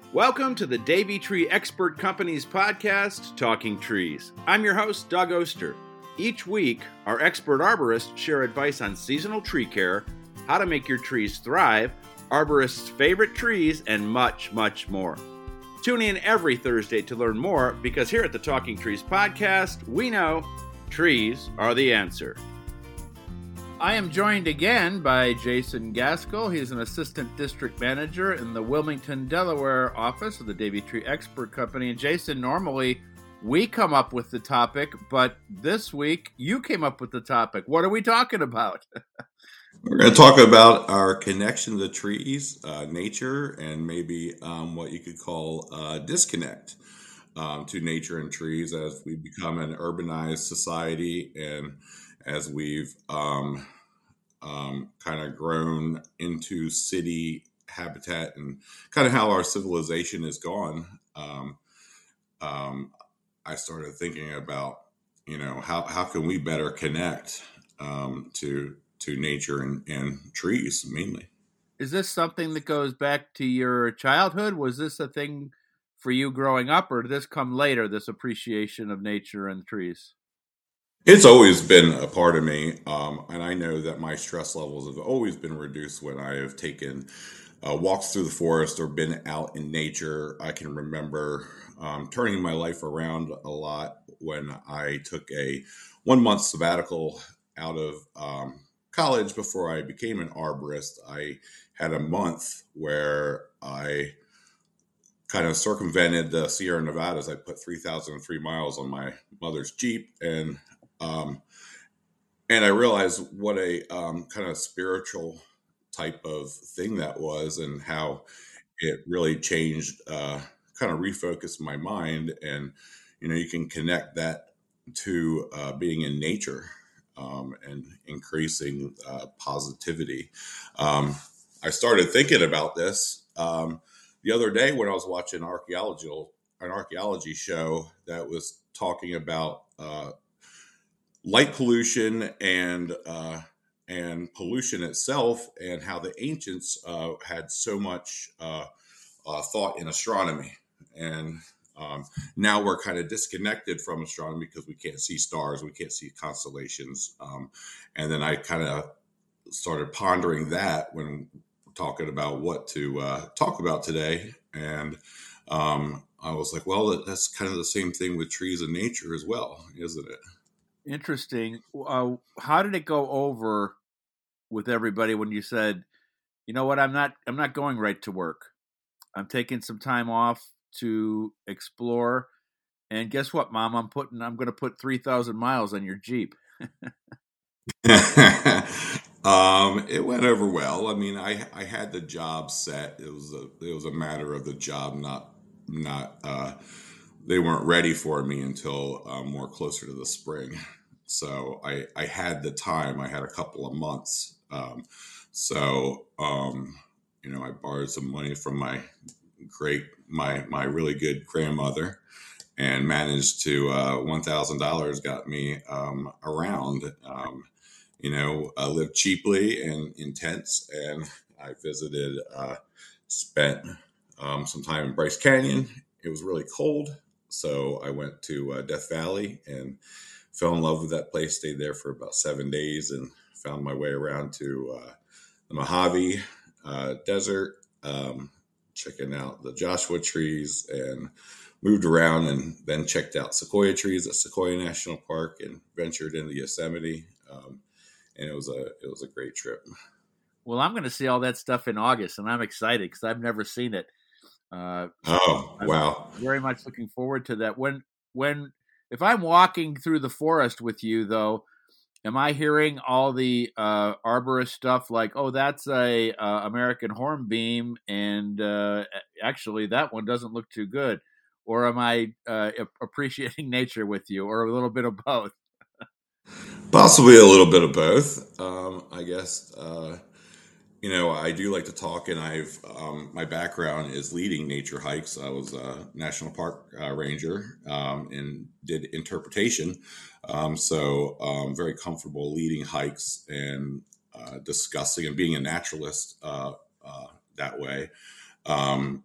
Welcome to the Davey Tree Expert Company's podcast, Talking Trees. I'm your host, Doug Oster. Each week, our expert arborists share advice on seasonal tree care, how to make your trees thrive, arborists' favorite trees, and much, much more. Tune in every Thursday to learn more because here at the Talking Trees podcast, we know trees are the answer. I am joined again by Jason Gaskell. He's an assistant district manager in the Wilmington, Delaware office of the Davey Tree Expert Company. And Jason, normally we come up with the topic, but this week you came up with the topic. What are we talking about? We're going to talk about our connection to trees, nature, and maybe what you could call disconnect to nature and trees as we become an urbanized society and as we've kind of grown into city habitat and kind of how our civilization is gone. I started thinking about, how can we better connect to nature and trees mainly. Is this something that goes back to your childhood? Was this a thing for you growing up, or did this come later, this appreciation of nature and trees? It's always been a part of me, and I know that my stress levels have always been reduced when I have taken walks through the forest or been out in nature. I can remember turning my life around a lot when I took a 1-month sabbatical out of college before I became an arborist. I had a month where I kind of circumvented the Sierra Nevadas. I put 3,003 miles on my mother's Jeep, and I realized what a kind of spiritual type of thing that was, and how it really changed, kind of refocused my mind. And you can connect that to being in nature and increasing positivity. I started thinking about this the other day when I was watching an archaeology show that was talking about light pollution and pollution itself, and how the ancients had so much thought in astronomy. And now we're kind of disconnected from astronomy because we can't see stars, we can't see constellations. And then I kind of started pondering that when talking about what to talk about today. And I was like, well, that's kind of the same thing with trees and nature as well, isn't it? Interesting. How did it go over with everybody when you said, you know what, I'm not going right to work. I'm taking some time off to explore. And guess what, Mom? I'm going to put 3,000 miles on your Jeep. It went over well. I mean, I had the job set. It was a matter of the job not they weren't ready for me until more closer to the spring. So I had the time. I had a couple of months. I borrowed some money from my really good grandmother, and managed to $1,000 got me around. I lived cheaply and in tents, and I visited, spent some time in Bryce Canyon. It was really cold, so I went to Death Valley and fell in love with that place. Stayed there for about 7 days and found my way around to the Mojave Desert, checking out the Joshua trees, and moved around, and then checked out sequoia trees at Sequoia National Park and ventured into Yosemite. And it was a great trip. Well, I'm going to see all that stuff in August, and I'm excited because I've never seen it. Wow! I'm very much looking forward to that. If I'm walking through the forest with you, though, am I hearing all the arborist stuff like, oh, that's a American hornbeam, and actually that one doesn't look too good? Or am I appreciating nature with you, or a little bit of both? Possibly a little bit of both. I guess, I do like to talk, and my background is leading nature hikes. I was a national park ranger and did interpretation. So I'm very comfortable leading hikes and discussing and being a naturalist that way. But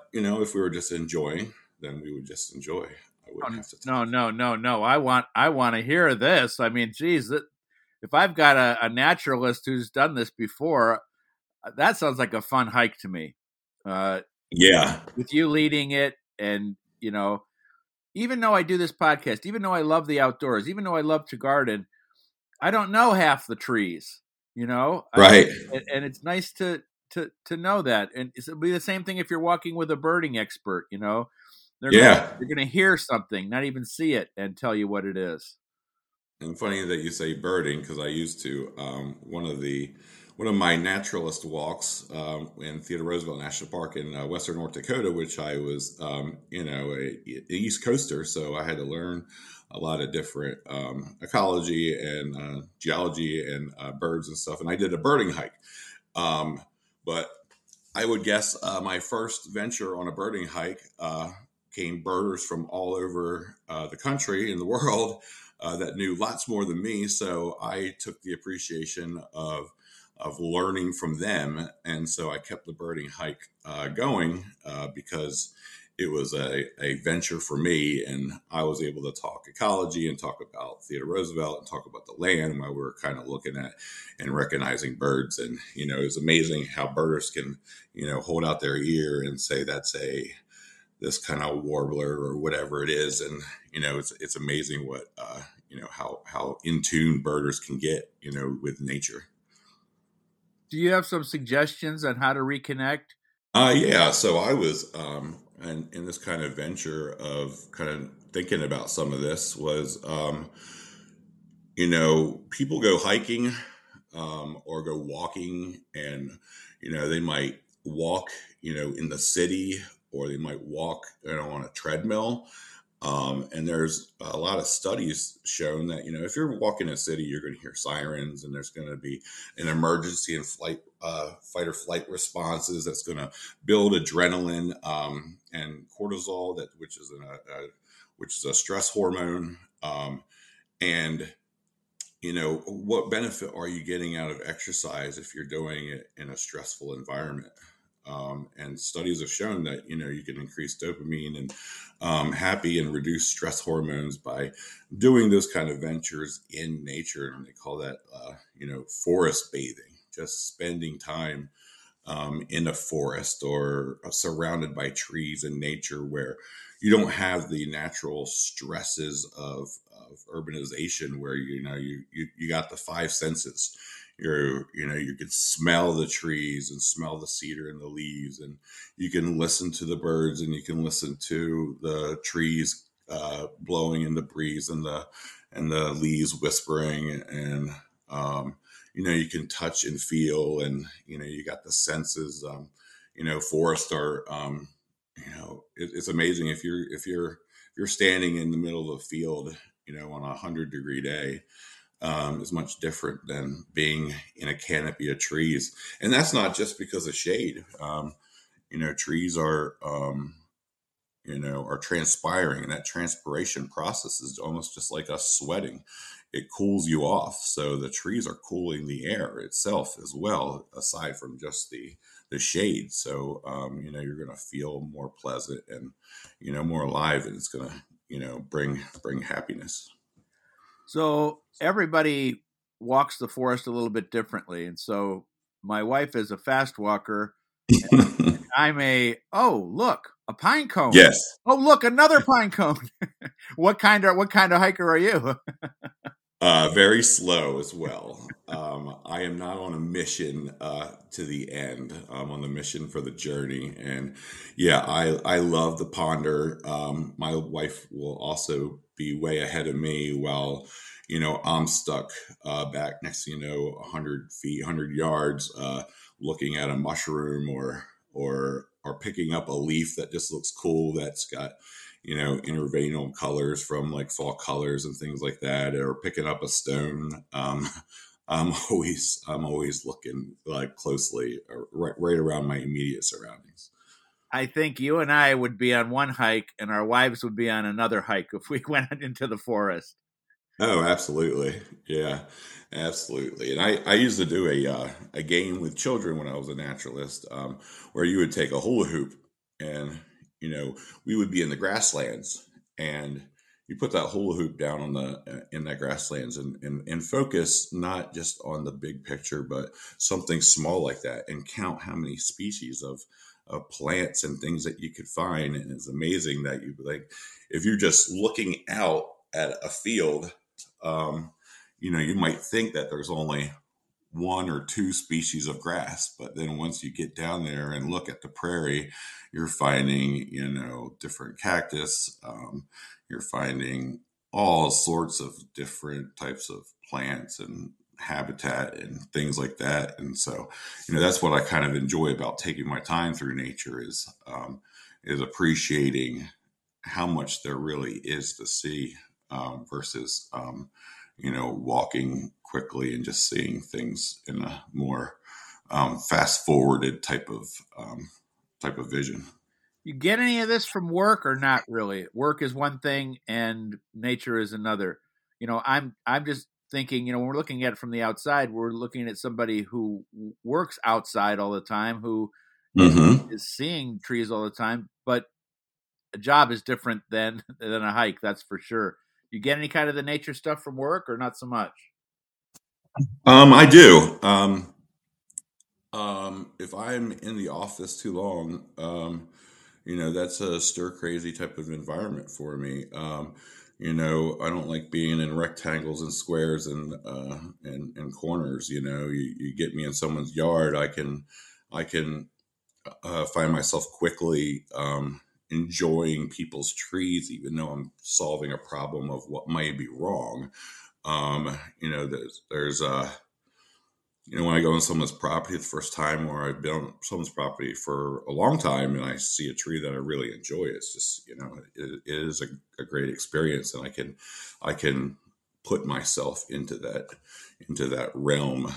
if we were just enjoying, then we would just enjoy. I wouldn't have to No, talk. no, no, no. I want to hear this. I mean, geez, if I've got a naturalist who's done this before, that sounds like a fun hike to me. Yeah. With you leading it, and even though I do this podcast, even though I love the outdoors, even though I love to garden, I don't know half the trees. Right. And it's nice to know that. And it'll be the same thing if you're walking with a birding expert. They're Yeah. going to hear something, not even see it, and tell you what it is. And funny that you say birding, because I used to one of my naturalist walks in Theodore Roosevelt National Park in western North Dakota, which I was a East Coaster, so I had to learn a lot of different ecology and geology and birds and stuff, and I did a birding hike. But I would guess my first venture on a birding hike came birders from all over the country and the world that knew lots more than me. So I took the appreciation of learning from them, and so I kept the birding hike going because it was a venture for me, and I was able to talk ecology and talk about Theodore Roosevelt and talk about the land while we were kind of looking at and recognizing birds. And it was amazing how birders can hold out their ear and say that's this kind of warbler or whatever it is. And, it's amazing what, how in tune birders can get, with nature. Do you have some suggestions on how to reconnect? Yeah. So I was, in this kind of venture of kind of thinking about some of this was, people go hiking, or go walking, and, they might walk, in the city, or they might walk, on a treadmill. And there's a lot of studies shown that, if you're walking in a city, you're going to hear sirens, and there's going to be an emergency and fight or flight responses that's going to build adrenaline and cortisol, which is a stress hormone. And what benefit are you getting out of exercise if you're doing it in a stressful environment? And studies have shown that, you can increase dopamine and happy and reduce stress hormones by doing those kind of ventures in nature. And they call that, forest bathing, just spending time in a forest or surrounded by trees and nature where you don't have the natural stresses of urbanization, where, you got the five senses. You can smell the trees and smell the cedar and the leaves, and you can listen to the birds, and you can listen to the trees blowing in the breeze, and the leaves whispering, and you can touch and feel, and you got the senses. Forests are it's amazing if you're standing in the middle of a field, on 100-degree day. Is much different than being in a canopy of trees. And that's not just because of shade. Trees are transpiring, and that transpiration process is almost just like us sweating. It cools you off. So the trees are cooling the air itself as well, aside from just the shade. So, you're going to feel more pleasant and, more alive, and it's going to, bring happiness. So everybody walks the forest a little bit differently. And so my wife is a fast walker. I'm look, a pine cone. Yes. Oh, look, another pine cone. What kind of hiker are you? Very slow as well. I am not on a mission to the end. I'm on the mission for the journey. And yeah, I love the ponder. My wife will also be way ahead of me while, I'm stuck back next to, 100 feet, 100 yards, looking at a mushroom or picking up a leaf that just looks cool, that's got interveinal colors from like fall colors and things like that, or picking up a stone. I'm always looking like closely right around my immediate surroundings. I think you and I would be on one hike, and our wives would be on another hike if we went into the forest. Oh, absolutely. Yeah, absolutely. And I used to do a game with children when I was a naturalist, where you would take a hula hoop and we would be in the grasslands, and you put that hula hoop down in that grasslands and focus not just on the big picture, but something small like that, and count how many species of plants and things that you could find. And it's amazing that if you're just looking out at a field, you might think that there's only one or two species of grass, but then once you get down there and look at the prairie, you're finding different cactus, you're finding all sorts of different types of plants and habitat and things like that. And so that's what I kind of enjoy about taking my time through nature is appreciating how much there really is to see, versus walking quickly and just seeing things in a more fast forwarded type of vision. You get any of this from work or not really? Work is one thing and nature is another. I'm just thinking, when we're looking at it from the outside, we're looking at somebody who works outside all the time, who is seeing trees all the time, but a job is different than a hike. That's for sure. You get any kind of the nature stuff from work or not so much? I do. If I'm in the office too long, that's a stir crazy type of environment for me. I don't like being in rectangles and squares and corners. You get me in someone's yard, I can find myself quickly enjoying people's trees, even though I'm solving a problem of what might be wrong. There's when I go on someone's property the first time, or I've been on someone's property for a long time, and I see a tree that I really enjoy, it's just, it is a great experience, and I can put myself into that realm.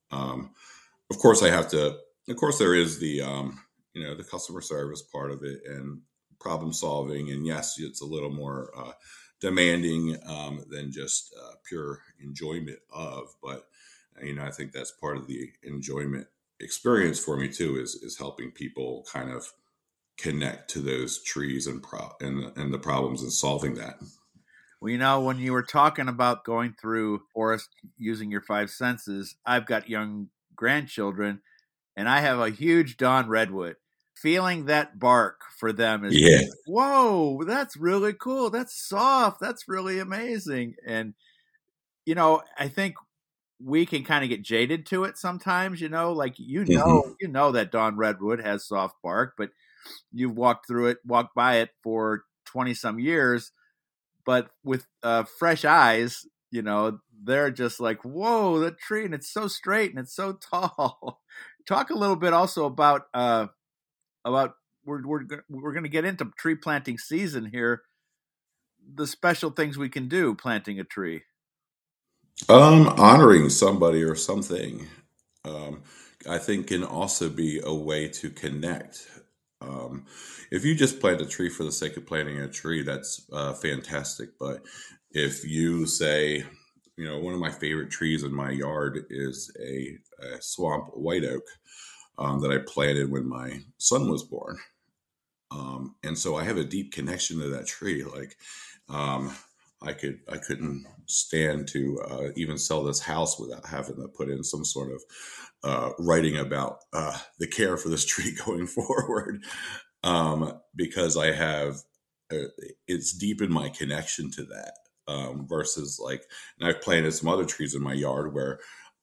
Of course, there is the customer service part of it and problem solving, and yes, it's a little more demanding than just pure enjoyment of, but I think that's part of the enjoyment experience for me too, is helping people kind of connect to those trees and the problems and solving that. Well, when you were talking about going through forest using your five senses, I've got young grandchildren, and I have a huge Dawn redwood. Feeling that bark for them is, whoa, that's really cool. That's soft. That's really amazing. And, I think we can kind of get jaded to it sometimes, like, that Dawn redwood has soft bark, but you've walked by it for 20 some years, but with fresh eyes, they're just like, whoa, that tree, and it's so straight and it's so tall. Talk a little bit also about we're going to get into tree planting season here. The special things we can do planting a tree. Honoring somebody or something, I think can also be a way to connect. If you just plant a tree for the sake of planting a tree, that's fantastic. But if you say, one of my favorite trees in my yard is a swamp white oak that I planted when my son was born. And so I have a deep connection to that tree. Like, I couldn't stand to even sell this house without having to put in some sort of writing about the care for this tree going forward, because I have it's deep in my connection to that, versus like, and I've planted some other trees in my yard where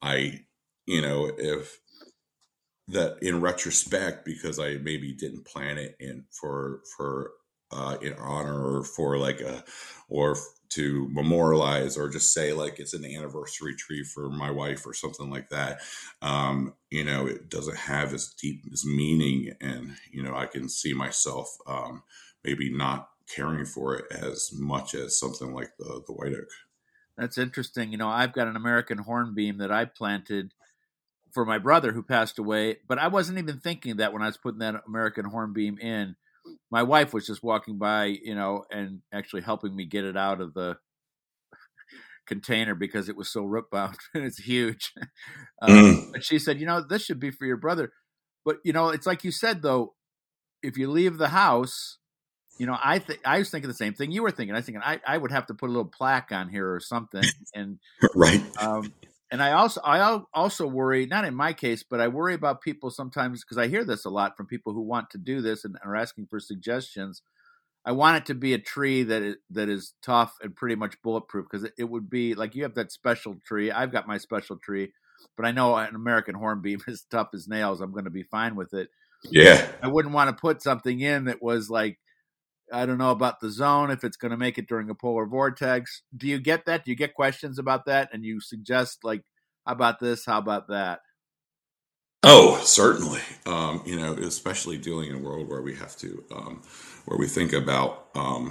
if that in retrospect, because I maybe didn't plant it in for in honor, or for or to memorialize, or just say like it's an anniversary tree for my wife or something like that. It doesn't have as deep as meaning, and I can see myself maybe not caring for it as much as something like the white oak. That's interesting. I've got an American hornbeam that I planted for my brother who passed away, but I wasn't even thinking that when I was putting that American hornbeam in. My wife was just walking by, and actually helping me get it out of the container because it was so root bound and it's huge. But she said, this should be for your brother. But, it's like you said, though, if you leave the house, I was thinking the same thing you were thinking. I was thinking I would have to put a little plaque on here or something. And Right. And I also worry, not in my case, but I worry about people sometimes, because I hear this a lot from people who want to do this and are asking for suggestions. I want it to be a tree that is tough and pretty much bulletproof, because it would be like you have that special tree. I've got my special tree, but I know an American hornbeam is tough as nails. I'm going to be fine with it. Yeah. I wouldn't want to put something in that was like, I don't know about the zone, if it's going to make it during a polar vortex. Do you get that? Do you get questions about that? And you suggest like, how about this? How about that? Oh, certainly. Especially dealing in a world where we have to, where we think about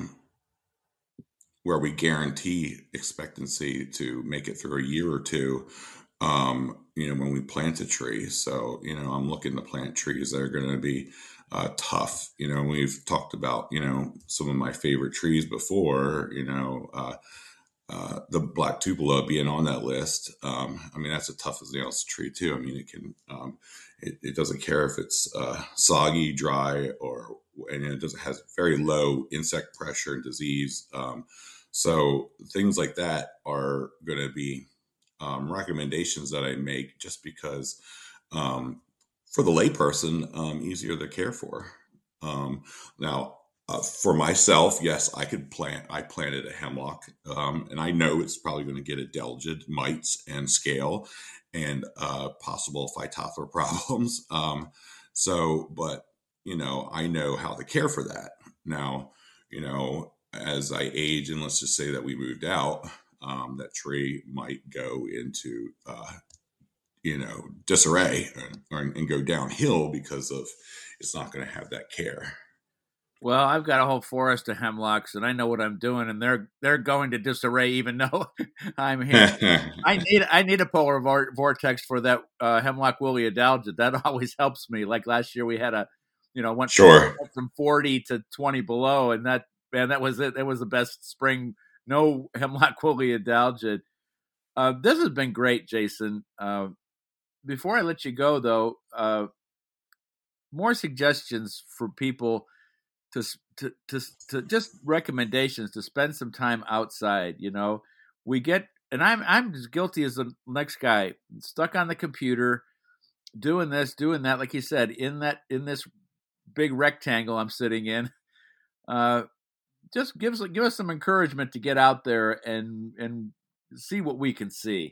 where we guarantee expectancy to make it through a year or two. When we plant a tree. So, I'm looking to plant trees that are going to be tough. We've talked about, some of my favorite trees before, the black tupelo being on that list. That's a tough as nails tree too. It can, it doesn't care if it's soggy, dry, and it has very low insect pressure and disease. So things like that are going to be recommendations that I make just because for the layperson, easier to care for. Now, for myself, yes, I planted a hemlock, and I know it's probably going to get adelgid, mites, and scale, and possible phytophthora problems. But I know how to care for that. Now, as I age, and let's just say that we moved out, that tree might go into disarray and go downhill because of it's not going to have that care. Well, I've got a whole forest of hemlocks, and I know what I'm doing, and they're going to disarray, even though I'm here. I need a polar vortex for that hemlock woolly adelgid. That always helps me. Like last year, we had went from 40 to 20 below, and that was it. That was the best spring. No hemlock woolly adelgid. This has been great, Jason. Before I let you go, though, more suggestions for people to just recommendations to spend some time outside. We get, and I'm as guilty as the next guy, stuck on the computer, doing this, doing that. Like you said, in this big rectangle I'm sitting in. Just give us some encouragement to get out there and see what we can see.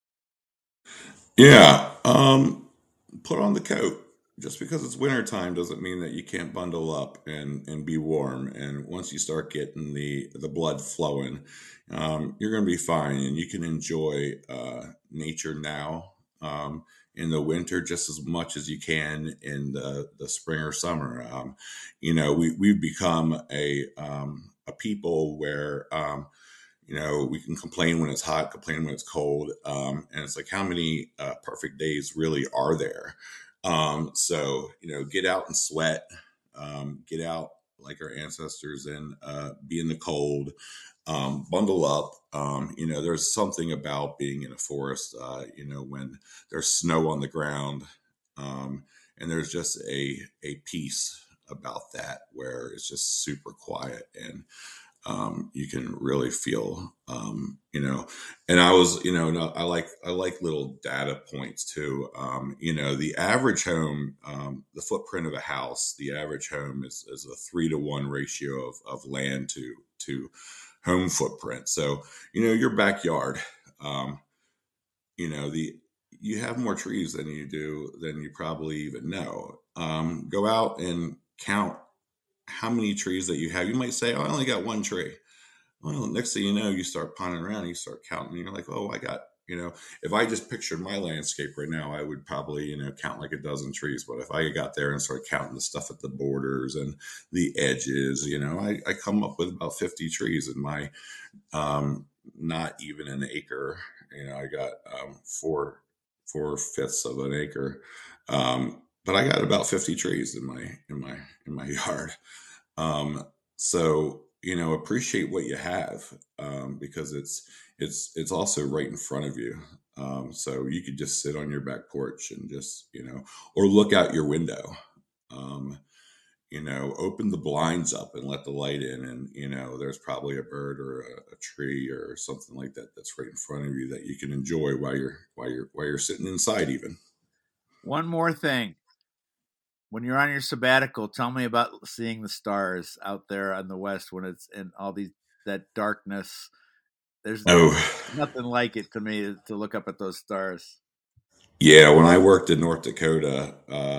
Yeah. Put on the coat. Just because it's wintertime doesn't mean that you can't bundle up and be warm. And once you start getting the blood flowing, you're going to be fine, and you can enjoy nature now in the winter just as much as you can in the spring or summer. We've become a people where we can complain when it's hot, complain when it's cold, and it's like how many perfect days really are there? So get out and sweat, get out like our ancestors and be in the cold, bundle up. There's something about being in a forest, when there's snow on the ground, and there's just a peace about that where it's just super quiet, and you can really feel, and I was, I like little data points too. The average home, the footprint of a house, the average home is a 3-to-1 ratio of land to home footprint. So, your backyard, you have more trees than you probably even know. Go out and count how many trees that you have. You might say, oh, I only got one tree. Well, next thing you know, you start pondering around, and you start counting, and you're like, oh, I got, if I just pictured my landscape right now, I would probably, count like a dozen trees. But if I got there and started counting the stuff at the borders and the edges, I come up with about 50 trees in my, not even an acre. I got 4/5 of an acre. But I got about 50 trees in my yard. So, appreciate what you have, because it's also right in front of you. So you could just sit on your back porch and just, or look out your window. open the blinds up and let the light in, and there's probably a bird or a tree or something like that that's right in front of you that you can enjoy while you're sitting inside even. One more thing. When you're on your sabbatical, tell me about seeing the stars out there on the west when it's in all that darkness. There's nothing like it to me to look up at those stars. Yeah, when I worked in North Dakota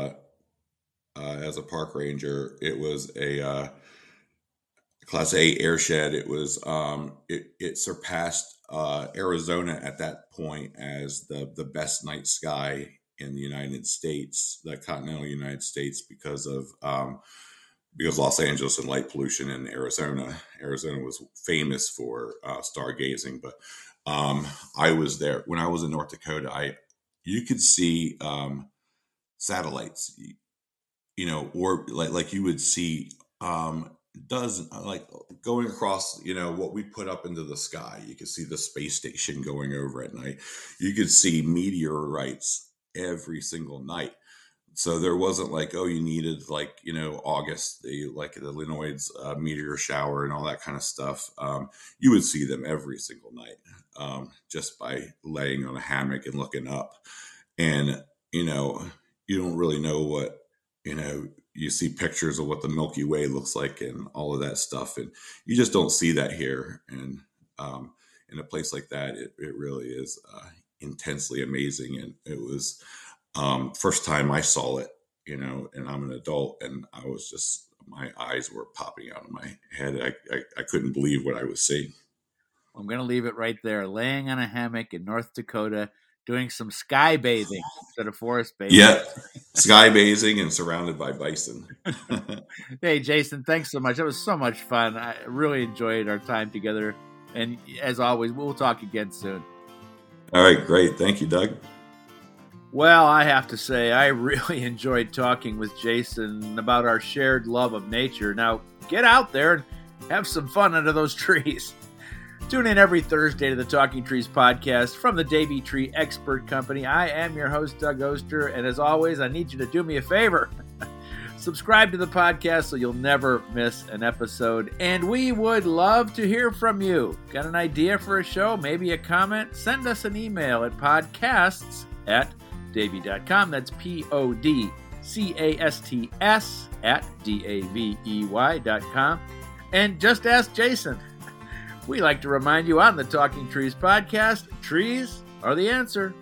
as a park ranger, it was a Class A airshed. It was it surpassed Arizona at that point as the best night sky in the United States, the continental United States, because Los Angeles and light pollution in Arizona. Arizona was famous for stargazing, but I was there when I was in North Dakota. You could see satellites, or like you would see like going across, what we put up into the sky. You could see the space station going over at night. You could see meteorites every single night. So there wasn't like, you needed August, the Linoids meteor shower and all that kind of stuff. You would see them every single night just by laying on a hammock and looking up. And, you don't really know what, you see pictures of what the Milky Way looks like and all of that stuff. And you just don't see that here. And in a place like that, it really is intensely amazing. And it was first time I saw it, and I'm an adult, and I was just, my eyes were popping out of my head. I couldn't believe what I was seeing. I'm going to leave it right there. Laying on a hammock in North Dakota, doing some sky bathing instead of forest bathing. Yeah, sky bathing and surrounded by bison. Hey, Jason, thanks so much. That was so much fun. I really enjoyed our time together. And as always, we'll talk again soon. All right, great. Thank you, Doug. Well, I have to say, I really enjoyed talking with Jason about our shared love of nature. Now, get out there and have some fun under those trees. Tune in every Thursday to the Talking Trees podcast from the Davey Tree Expert Company. I am your host, Doug Oster, and as always, I need you to do me a favor. Subscribe to the podcast so you'll never miss an episode, and we would love to hear from you. Got an idea for a show, maybe a comment? Send us an email at podcasts@davey.com. That's podcasts@davey.com. And just ask Jason. We like to remind you on the Talking Trees podcast, trees are the answer.